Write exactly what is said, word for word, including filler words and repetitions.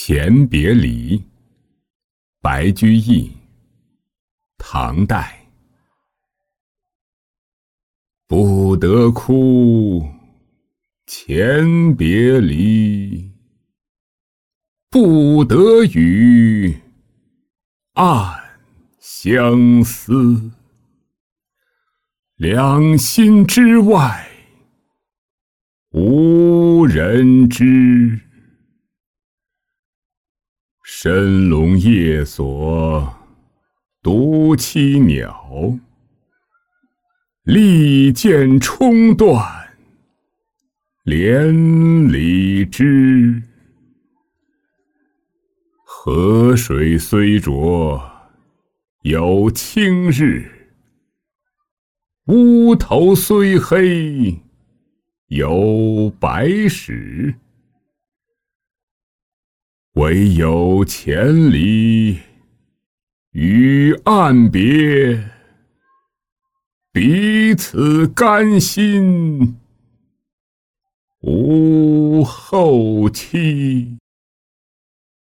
前别离，白居易，唐代。不得哭，前别离；不得语，暗相思。两心之外，无人知。深笼夜锁，独栖鸟。利剑冲断，连理枝。河水虽浊，有清日；乌头虽黑，有白矢。唯有千里与岸别，彼此甘心无后期。